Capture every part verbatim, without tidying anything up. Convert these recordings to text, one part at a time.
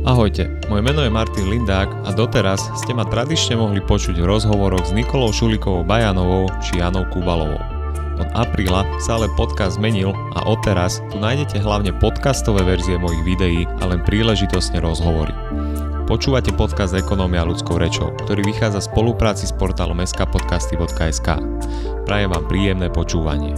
Ahojte, moje meno je Martin Lindák a doteraz ste ma tradične mohli počuť v rozhovoroch s Nikolou Šulikovou Bajanovou či Janou Kubalovou. Od apríla sa ale podcast zmenil a odteraz tu nájdete hlavne podcastové verzie mojich videí a len príležitostne rozhovory. Počúvate podcast Ekonómia ľudskou rečou, ktorý vychádza v spolupráci s portálom es ká podcasty bodka es ká. Prajem vám príjemné počúvanie.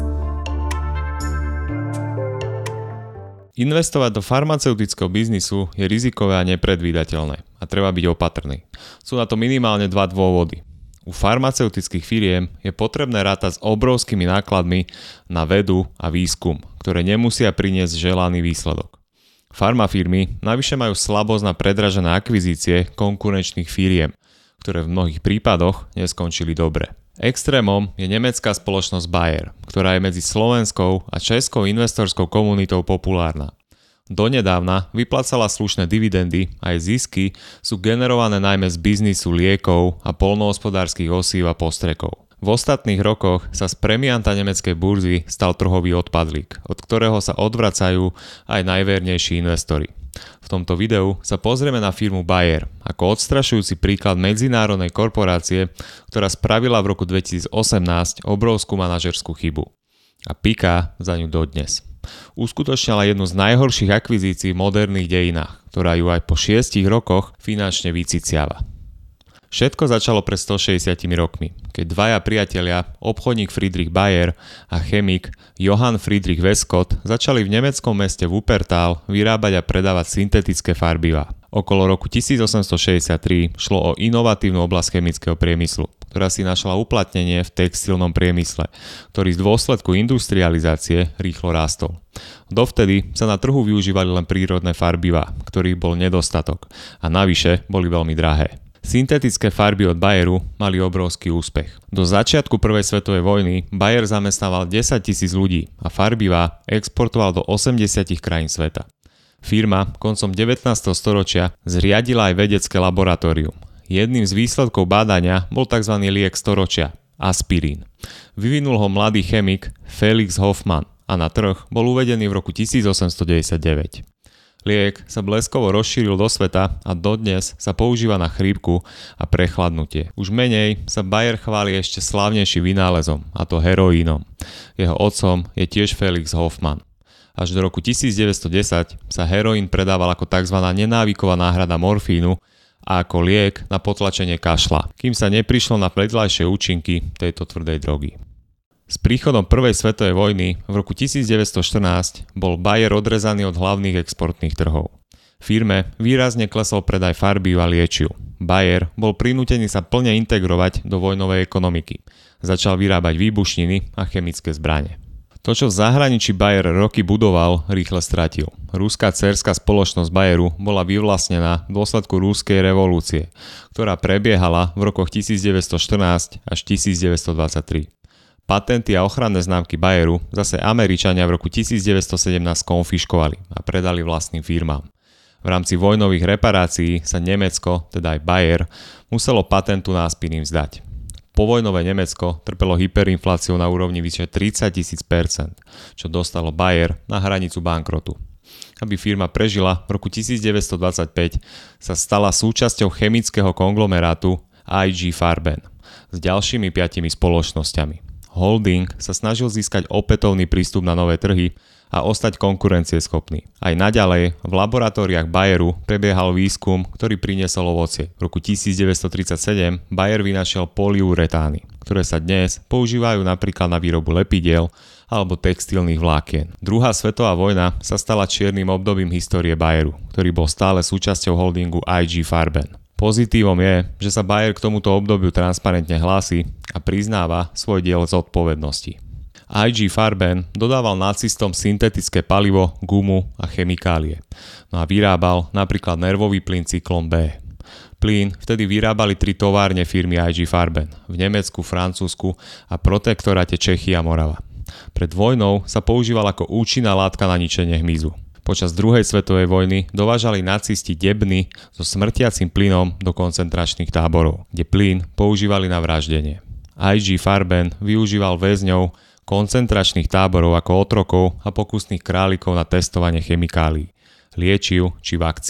Investovať do farmaceutického biznisu je rizikové a nepredvídateľné a treba byť opatrný. Sú na to minimálne dva dôvody. U farmaceutických firiem je potrebné rátať s obrovskými nákladmi na vedu a výskum, ktoré nemusia priniesť želaný výsledok. Farmafirmy navyše majú slabosť na predražené akvizície konkurenčných firiem, ktoré v mnohých prípadoch neskončili dobre. Extrémom je nemecká spoločnosť Bayer, ktorá je medzi slovenskou a českou investorskou komunitou populárna. Donedávna vyplácala slušné dividendy a jej zisky sú generované najmä z biznisu liekov a poľnohospodárskych osív a postrekov. V ostatných rokoch sa z premianta nemeckej burzy stal trhový odpadlík, od ktorého sa odvracajú aj najvernejší investori. V tomto videu sa pozrieme na firmu Bayer ako odstrašujúci príklad medzinárodnej korporácie, ktorá spravila v roku dvetisícosemnásť obrovskú manažerskú chybu a piká za ňu dodnes. Uskutočnila jednu z najhorších akvizícií v moderných dejinách, ktorá ju aj po šiestich rokoch finančne vyciciava. Všetko začalo pred stošesťdesiatimi rokmi, keď dvaja priatelia, obchodník Friedrich Bayer a chemik Johann Friedrich Westcott, začali v nemeckom meste Wuppertal vyrábať a predávať syntetické farbivá. Okolo roku tisícosemstošesťdesiattri šlo o inovatívnu oblasť chemického priemyslu, ktorá si našla uplatnenie v textilnom priemysle, ktorý z dôsledku industrializácie rýchlo rástol. Dovtedy sa na trhu využívali len prírodné farbivá, ktorých bol nedostatok a navyše boli veľmi drahé. Syntetické farby od Bayeru mali obrovský úspech. Do začiatku prvej svetovej vojny Bayer zamestnával desaťtisíc ľudí a farbivá exportoval do osemdesiat krajín sveta. Firma koncom devätnásteho storočia zriadila aj vedecké laboratórium. Jedným z výsledkov bádania bol tzv. Liek storočia – aspirín. Vyvinul ho mladý chemik Felix Hoffmann a na trh bol uvedený v roku tisícosemstodeväťdesiatdeväť. Liek sa bleskovo rozšíril do sveta a dodnes sa používa na chrípku a prechladnutie. Už menej sa Bayer chváli ešte slávnejším vynálezom, a to heroínom. Jeho otcom je tiež Felix Hoffmann. Až do roku devätnásťstodesať sa heroín predával ako tzv. Nenávyková náhrada morfínu a ako liek na potlačenie kašľa, kým sa neprišlo na vedľajšie účinky tejto tvrdej drogy. S príchodom prvej svetovej vojny v roku devätnásťstoštrnásť bol Bayer odrezaný od hlavných exportných trhov. Firme výrazne klesol predaj farbív a liečiv. Bayer bol prinútený sa plne integrovať do vojnovej ekonomiky. Začal vyrábať výbušniny a chemické zbrane. To, čo v zahraničí Bayer roky budoval, rýchle stratil. Ruská dcérská spoločnosť Bayeru bola vyvlastnená v dôsledku ruskej revolúcie, ktorá prebiehala v rokoch devätnásťstoštrnásť až devätnásťstodvadsaťtri. Patenty a ochranné známky Bayeru zase Američania v roku devätnásťstosedemnásť konfiškovali a predali vlastným firmám. V rámci vojnových reparácií sa Nemecko, teda aj Bayer, muselo patentu na aspirín vzdať. Povojnové Nemecko trpelo hyperinfláciou na úrovni vyše tridsaťtisíc percent, čo dostalo Bayer na hranicu bankrotu. Aby firma prežila, v roku devätnásťstodvadsaťpäť sa stala súčasťou chemického konglomerátu í gé Farben s ďalšími piatimi spoločnosťami. Holding sa snažil získať opätovný prístup na nové trhy a ostať konkurencieschopný. Aj naďalej v laboratóriách Bayeru prebiehal výskum, ktorý priniesol ovocie. V roku devätnásťstotridsaťsedem Bayer vynašiel polyuretány, ktoré sa dnes používajú napríklad na výrobu lepidiel alebo textilných vlákien. Druhá svetová vojna sa stala čiernym obdobím histórie Bayeru, ktorý bol stále súčasťou holdingu í gé Farben. Pozitívom je, že sa Bayer k tomuto obdobiu transparentne hlási a priznáva svoj diel zodpovednosti. í gé Farben dodával nacistom syntetické palivo, gumu a chemikálie. No a vyrábal napríklad nervový plyn Cyklon B. Plyn vtedy vyrábali tri továrne firmy í gé Farben v Nemecku, Francúzsku a protektoráte Čechy a Morava. Pred vojnou sa používal ako účinná látka na ničenie hmyzu. Počas druhej svetovej vojny dovážali nacisti debny so smrtiacim plynom do koncentračných táborov, kde plyn používali na vraždenie. í gé Farben využíval väzňov koncentračných táborov ako otrokov a pokusných králikov na testovanie chemikálií, liečiv či vakcín.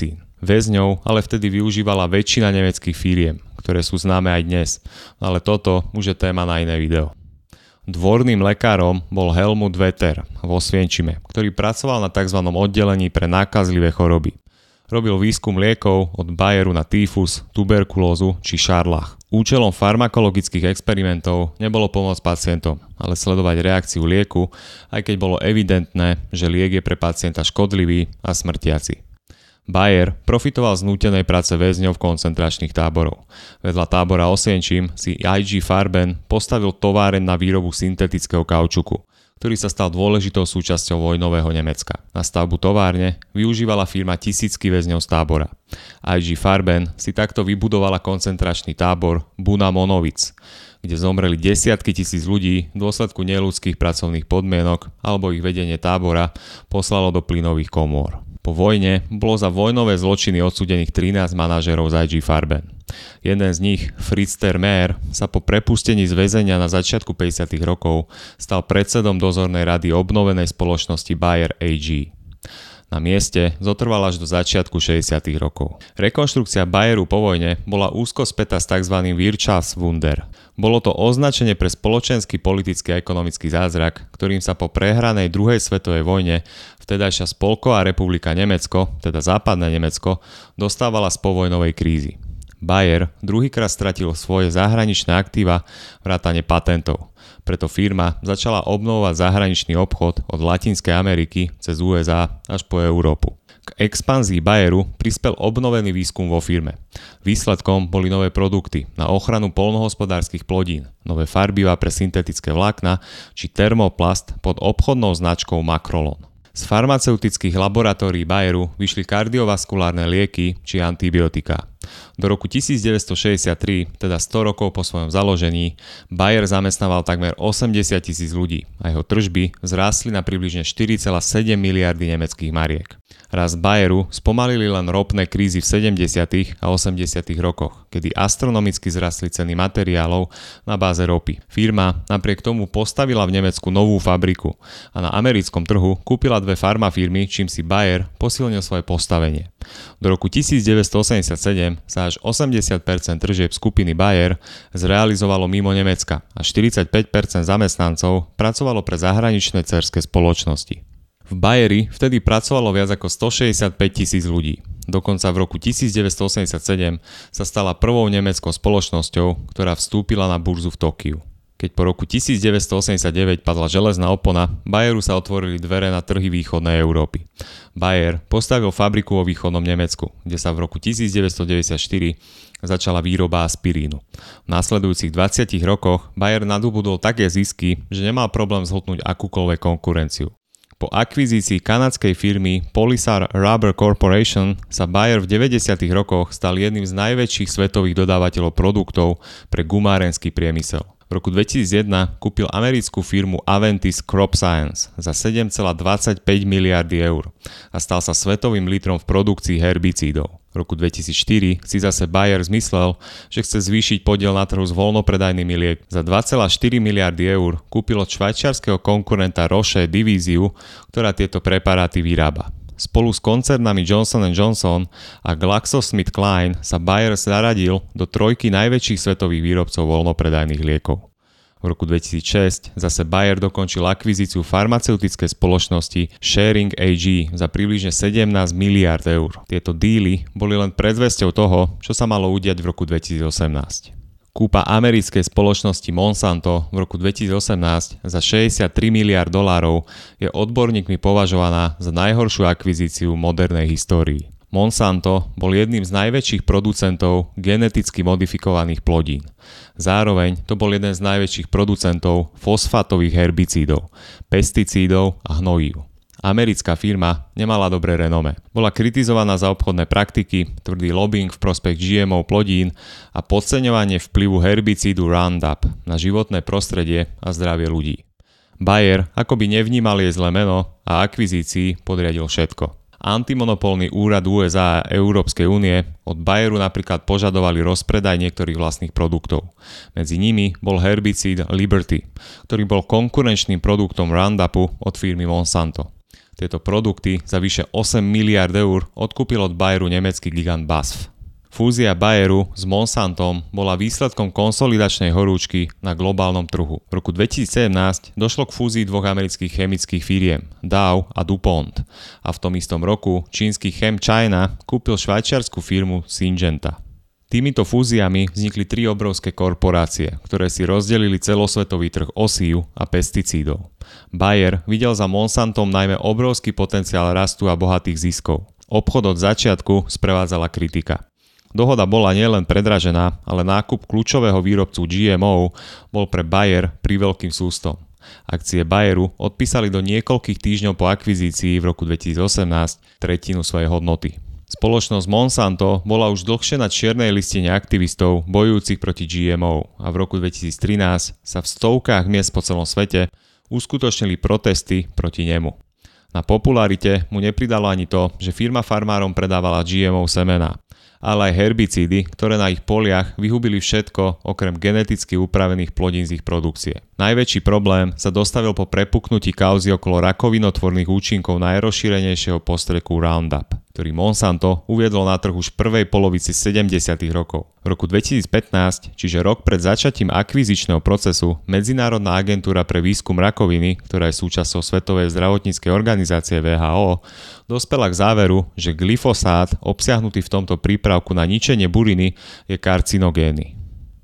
Väzňov ale vtedy využívala väčšina nemeckých firiem, ktoré sú známe aj dnes, ale toto už je téma na iné video. Dvorným lekárom bol Helmut Vetter vo Osvienčime, ktorý pracoval na tzv. Oddelení pre nákazlivé choroby. Robil výskum liekov od Bayeru na tyfus, tuberkulózu či šarlach. Účelom farmakologických experimentov nebolo pomôcť pacientom, ale sledovať reakciu lieku, aj keď bolo evidentné, že liek je pre pacienta škodlivý a smrtiaci. Bayer profitoval z nútenej práce väzňov v koncentračných táboroch. Vedľa tábora Osvienčim si í gé Farben postavil továreň na výrobu syntetického kaučuku, ktorý sa stal dôležitou súčasťou vojnového Nemecka. Na stavbu továrne využívala firma tisícky väzňov z tábora. í gé Farben si takto vybudovala koncentračný tábor Buna Monovic, kde zomreli desiatky tisíc ľudí v dôsledku neľudských pracovných podmienok alebo ich vedenie tábora poslalo do plynových komôr. Po vojne bolo za vojnové zločiny odsúdených trinásť manažérov z í gé Farben. Jeden z nich, Fritz Termer, sa po prepustení z väzenia na začiatku päťdesiatych rokov stal predsedom dozornej rady obnovenej spoločnosti Bayer á gé. Na mieste zotrval až do začiatku šesťdesiatych rokov. Rekonštrukcia Bayeru po vojne bola úzko spätá s tzv. Wirtschaftswunder. Bolo to označenie pre spoločenský, politický a ekonomický zázrak, ktorým sa po prehranej druhej svetovej vojne vtedajšia Spolková republika Nemecko, teda západné Nemecko, dostávala z povojnovej krízy. Bayer druhýkrát stratil svoje zahraničné aktíva vrátane patentov. Preto firma začala obnovovať zahraničný obchod od Latinskej Ameriky cez ú es á až po Európu. K expanzii Bayeru prispel obnovený výskum vo firme. Výsledkom boli nové produkty na ochranu poľnohospodárskych plodín, nové farbivá pre syntetické vlákna či termoplast pod obchodnou značkou Makrolon. Z farmaceutických laboratórií Bayeru vyšli kardiovaskulárne lieky či antibiotiká. Do roku devätnásťstošesťdesiattri, teda sto rokov po svojom založení, Bayer zamestnával takmer osemdesiat tisíc ľudí a jeho tržby vzrástli na približne štyri celé sedem miliardy nemeckých mariek. Rast Bayeru spomalili len ropné krízy v sedemdesiatych a osemdesiatych rokoch, kedy astronomicky zrastli ceny materiálov na báze ropy. Firma napriek tomu postavila v Nemecku novú fabriku a na americkom trhu kúpila dve farmafirmy, čím si Bayer posilnil svoje postavenie. Do roku devätnásťstoosemdesiatsedem sa až osemdesiat percent tržieb skupiny Bayer zrealizovalo mimo Nemecka a štyridsaťpäť percent zamestnancov pracovalo pre zahraničné dcérske spoločnosti. V Bayeri vtedy pracovalo viac ako stošesťdesiatpäť tisíc ľudí. Dokonca v roku devätnásťstoosemdesiatsedem sa stala prvou nemeckou spoločnosťou, ktorá vstúpila na burzu v Tokiu. Keď po roku devätnásťstoosemdesiatdeväť padla železná opona, Bayeru sa otvorili dvere na trhy východnej Európy. Bayer postavil fabriku vo východnom Nemecku, kde sa v roku devätnásťstodeväťdesiatštyri začala výroba aspirínu. V následujúcich dvadsiatich rokoch Bayer nadobudol také zisky, že nemal problém zhltnúť akúkoľvek konkurenciu. Po akvizícii kanadskej firmy Polysar Rubber Corporation sa Bayer v deväťdesiatych rokoch stal jedným z najväčších svetových dodávateľov produktov pre gumárenský priemysel. V roku dvetisícjeden kúpil americkú firmu Aventis Crop Science za sedem celé dvadsaťpäť miliardy eur a stal sa svetovým lídrom v produkcii herbicídov. V roku dvetisícštyri si zase Bayer zmyslel, že chce zvýšiť podiel na trhu s voľnopredajnými liekmi. Za dva celé štyri miliardy eur kúpil od švajčiarskeho konkurenta Roche divíziu, ktorá tieto preparáty vyrába. Spolu s koncernami Johnson and Johnson a GlaxoSmithKline sa Bayer zaradil do trojky najväčších svetových výrobcov voľnopredajných liekov. V roku dvetisícšesť zase Bayer dokončil akvizíciu farmaceutickej spoločnosti Schering á gé za približne sedemnásť miliárd eur. Tieto díly boli len predzvesťou toho, čo sa malo udiať v roku dvetisícosemnásť. Kúpa americkej spoločnosti Monsanto v roku dvetisícosemnásť za šesťdesiattri miliárd dolárov je odborníkmi považovaná za najhoršiu akvizíciu modernej histórii. Monsanto bol jedným z najväčších producentov geneticky modifikovaných plodín. Zároveň to bol jeden z najväčších producentov fosfátových herbicídov, pesticídov a hnojív. Americká firma nemala dobré renome. Bola kritizovaná za obchodné praktiky, tvrdý lobbying v prospech gé em ó plodín a podceňovanie vplyvu herbicídu Roundup na životné prostredie a zdravie ľudí. Bayer akoby nevnímal jej zlé meno a akvizícii podriadil všetko. Antimonopolný úrad ú es á a Európskej únie od Bayeru napríklad požadovali rozpredaj niektorých vlastných produktov. Medzi nimi bol herbicíd Liberty, ktorý bol konkurenčným produktom Roundupu od firmy Monsanto. Tieto produkty za vyše osem miliárd eur odkúpil od Bayeru nemecký gigant B A S F. Fúzia Bayeru s Monsantom bola výsledkom konsolidačnej horúčky na globálnom trhu. V roku dvetisícsedemnásť došlo k fúzii dvoch amerických chemických firiem Dow a DuPont a v tom istom roku čínsky ChemChina kúpil švajčiarsku firmu Syngenta. Týmito fúziami vznikli tri obrovské korporácie, ktoré si rozdelili celosvetový trh osív a pesticídov. Bayer videl za Monsantom najmä obrovský potenciál rastu a bohatých ziskov. Obchod od začiatku sprevádzala kritika. Dohoda bola nielen predražená, ale nákup kľúčového výrobcu G M O bol pre Bayer priveľkým sústom. Akcie Bayeru odpísali do niekoľkých týždňov po akvizícii v roku dvetisícosemnásť tretinu svojej hodnoty. Spoločnosť Monsanto bola už dlhšie na čiernej listine aktivistov bojujúcich proti G M O a v roku dvetisíctrinásť sa v stovkách miest po celom svete uskutočnili protesty proti nemu. Na popularite mu nepridalo ani to, že firma farmárom predávala G M O semená, ale aj herbicídy, ktoré na ich poliach vyhubili všetko okrem geneticky upravených plodín z ich produkcie. Najväčší problém sa dostavil po prepuknutí kauzy okolo rakovinotvorných účinkov najrozšírenejšieho postreku Roundup, ktorý Monsanto uviedlo na trh už v prvej polovici sedemdesiatych rokov. V roku dvetisícpätnásť, čiže rok pred začatím akvizičného procesu, Medzinárodná agentúra pre výskum rakoviny, ktorá je súčasťou Svetovej zdravotníckej organizácie W H O, dospela k záveru, že glyfosát obsiahnutý v tomto prípravku na ničenie buriny je karcinogénny.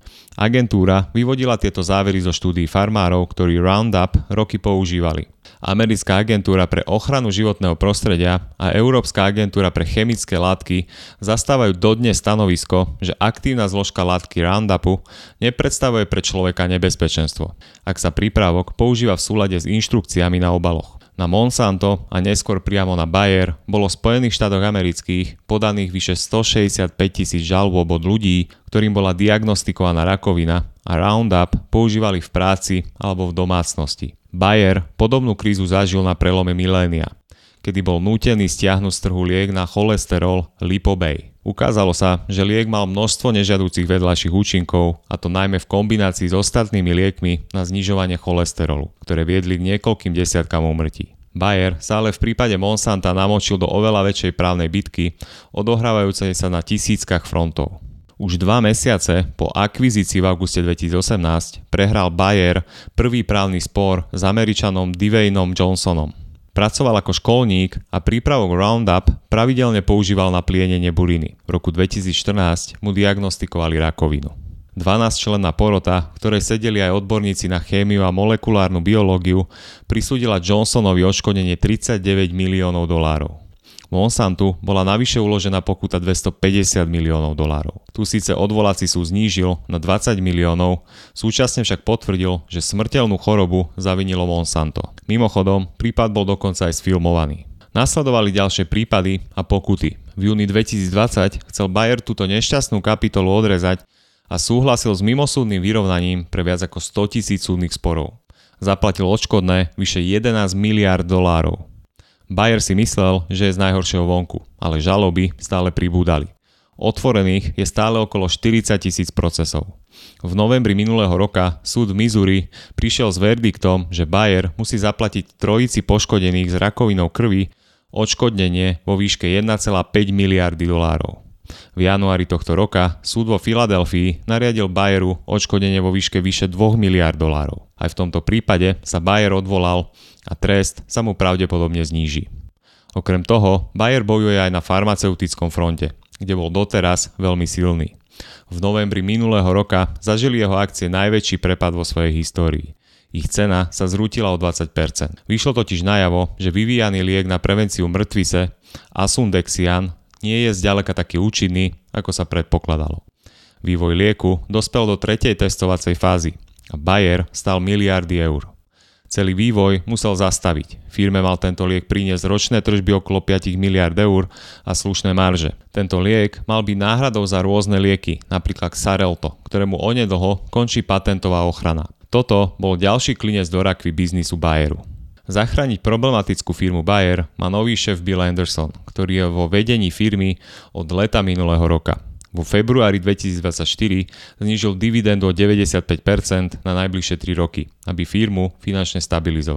Agentúra vyvodila tieto závery zo štúdií farmárov, ktorí Roundup roky používali. Americká agentúra pre ochranu životného prostredia a Európska agentúra pre chemické látky zastávajú dodnes stanovisko, že aktívna zložka látky Roundupu nepredstavuje pre človeka nebezpečenstvo, ak sa prípravok používa v súlade s inštrukciami na obaloch. Na Monsanto a neskôr priamo na Bayer bolo v Spojených štátoch amerických podaných vyše stošesťdesiatpäť tisíc žalôb od ľudí, ktorým bola diagnostikovaná rakovina a Roundup používali v práci alebo v domácnosti. Bayer podobnú krízu zažil na prelome milénia, kedy bol nútený stiahnuť z trhu liek na cholesterol Lipobay. Ukázalo sa, že liek mal množstvo nežiaducich vedľajších účinkov, a to najmä v kombinácii s ostatnými liekmi na znižovanie cholesterolu, ktoré viedli k niekoľkým desiatkam úmrtí. Bayer sa ale v prípade Monsanta namočil do oveľa väčšej právnej bitky, odohrávajúcej sa na tisíckach frontov. Už dva mesiace po akvizícii v auguste dvetisícosemnásť prehral Bayer prvý právny spor s Američanom Dwaynom Johnsonom. Pracoval ako školník a prípravok Roundup pravidelne používal na plienenie buriny. V roku dvetisícštrnásť mu diagnostikovali rakovinu. dvanásťčlenná porota, v ktorej sedeli aj odborníci na chémiu a molekulárnu biológiu, prisúdila Johnsonovi odškodnenie tridsaťdeväť miliónov dolárov. Monsantu bola navyše uložená pokuta dvestopäťdesiat miliónov dolárov. Tu síce odvolací súd znížil na dvadsať miliónov, súčasne však potvrdil, že smrteľnú chorobu zavinilo Monsanto. Mimochodom, prípad bol dokonca aj sfilmovaný. Nasledovali ďalšie prípady a pokuty. V júni dvetisícdvadsať chcel Bayer túto nešťastnú kapitolu odrezať a súhlasil s mimosúdnym vyrovnaním pre viac ako stotisíc súdnych sporov. Zaplatil odškodné vyše jedenásť miliárd dolárov. Bayer si myslel, že je z najhoršieho vonku, ale žaloby stále pribúdali. Otvorených je stále okolo štyridsať tisíc procesov. V novembri minulého roka súd v Missouri prišiel s verdiktom, že Bayer musí zaplatiť trojici poškodených s rakovinou krvi odškodnenie vo výške jeden celá päť miliardy dolárov. V januári tohto roka súd vo Filadelfii nariadil Bayeru odškodenie vo výške vyše dva miliárd dolárov. Aj v tomto prípade sa Bayer odvolal a trest sa mu pravdepodobne zníži. Okrem toho, Bayer bojuje aj na farmaceutickom fronte, kde bol doteraz veľmi silný. V novembri minulého roka zažili jeho akcie najväčší prepad vo svojej histórii. Ich cena sa zrútila o dvadsať percent. Vyšlo totiž najavo, že vyvíjaný liek na prevenciu mŕtvice Asundexian nie je zďaleka taký účinný, ako sa predpokladalo. Vývoj lieku dospel do tretej testovacej fázy a Bayer stál miliardy eur. Celý vývoj musel zastaviť. Firme mal tento liek priniesť ročné tržby okolo päť miliárd eur a slušné marže. Tento liek mal byť náhradou za rôzne lieky, napríklad Xarelto, ktorému onedlho končí patentová ochrana. Toto bol ďalší klinec do rakvy biznisu Bayeru. Zachrániť problematickú firmu Bayer má nový šéf Bill Anderson, ktorý je vo vedení firmy od leta minulého roka. Vo februári dvetisícdvadsaťštyri znížil dividendu o deväťdesiatpäť percent na najbližšie tri roky, aby firmu finančne stabilizoval.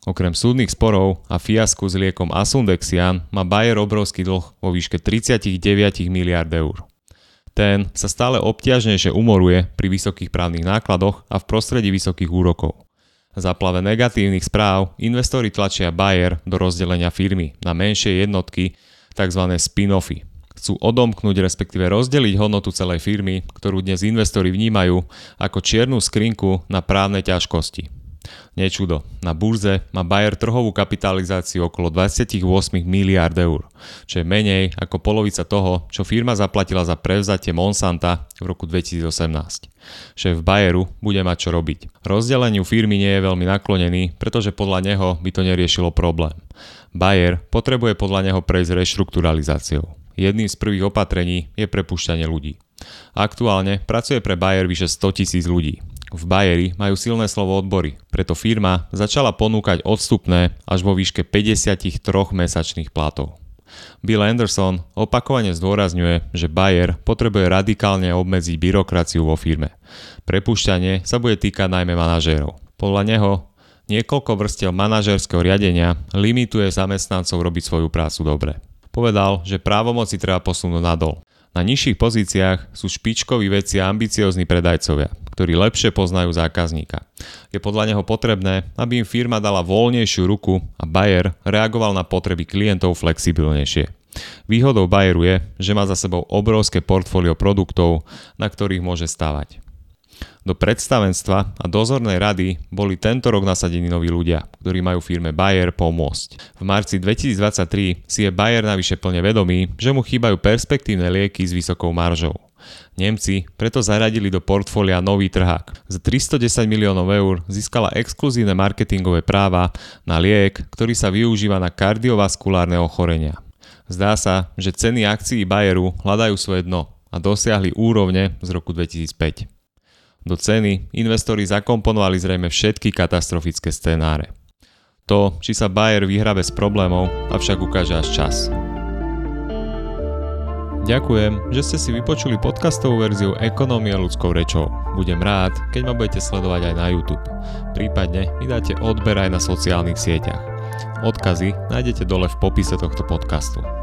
Okrem súdnych sporov a fiasku s liekom Asundexian má Bayer obrovský dlh vo výške tridsaťdeväť miliárd eur. Ten sa stále obťažnejšie umoruje pri vysokých právnych nákladoch a v prostredí vysokých úrokov. V záplave negatívnych správ investori tlačia Bayer do rozdelenia firmy na menšie jednotky, tzv. Spin-offy. Chcú odomknúť, respektíve rozdeliť hodnotu celej firmy, ktorú dnes investori vnímajú ako čiernu skrinku na právne ťažkosti. Nečudo, na burze má Bayer trhovú kapitalizáciu okolo dvadsaťosem miliárd eur, čo je menej ako polovica toho, čo firma zaplatila za prevzatie Monsanta v roku dvetisícosemnásť. Šéf Bayeru bude mať čo robiť. Rozdeleniu firmy nie je veľmi naklonený, pretože podľa neho by to neriešilo problém. Bayer potrebuje podľa neho prejsť reštrukturalizáciou. Jedným z prvých opatrení je prepúšťanie ľudí. Aktuálne pracuje pre Bayer vyše stotisíc ľudí. V Bayeri majú silné slovo odbory, preto firma začala ponúkať odstupné až vo výške päťdesiattri mesačných platov. Bill Anderson opakovane zdôrazňuje, že Bayer potrebuje radikálne obmedziť byrokraciu vo firme. Prepúšťanie sa bude týkať najmä manažérov. Podľa neho niekoľko vrstiev manažérskeho riadenia limituje zamestnancov robiť svoju prácu dobre. Povedal, že právomoci treba posunúť nadol. Na nižších pozíciách sú špičkoví vedci a ambiciózni predajcovia, ktorí lepšie poznajú zákazníka. Je podľa neho potrebné, aby im firma dala voľnejšiu ruku a Bayer reagoval na potreby klientov flexibilnejšie. Výhodou Bayeru je, že má za sebou obrovské portfólio produktov, na ktorých môže stavať. Do predstavenstva a dozornej rady boli tento rok nasadení noví ľudia, ktorí majú firme Bayer pomôcť. V marci dvetisícdvadsaťtri si je Bayer navyše plne vedomý, že mu chýbajú perspektívne lieky s vysokou maržou. Nemci preto zaradili do portfólia nový trhák. Za tristodesať miliónov eur získala exkluzívne marketingové práva na liek, ktorý sa využíva na kardiovaskulárne ochorenia. Zdá sa, že ceny akcií Bayeru hľadajú svoje dno a dosiahli úrovne z roku dvetisícpäť. Do ceny investori zakomponovali zrejme všetky katastrofické scenáre. To, či sa Bayer vyhrá bez problémov, avšak ukáže až čas. Ďakujem, že ste si vypočuli podcastovú verziu Ekonómia ľudskou rečou. Budem rád, keď ma budete sledovať aj na YouTube. Prípadne mi dáte odber aj na sociálnych sieťach. Odkazy nájdete dole v popise tohto podcastu.